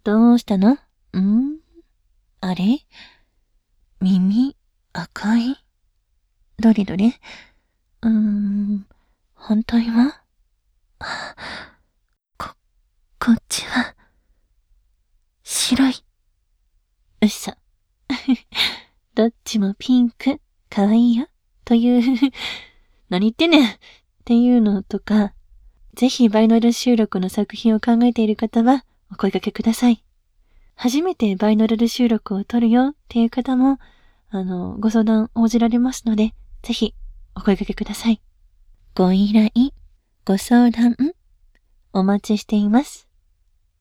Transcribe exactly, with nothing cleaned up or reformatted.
どうしたの？ん？あれ？耳、赤い？どれどれ？うーん、反対は？こ、こっちは、白い。うっそ。どっちもピンク、かわいいよ。という、何言ってんねんっていうのとか、ぜひバイノーラル収録の作品を考えている方はお声掛けください。初めてバイノーラル収録を撮るよっていう方も、あの、ご相談応じられますので、ぜひお声掛けください。ご依頼、ご相談、お待ちしています。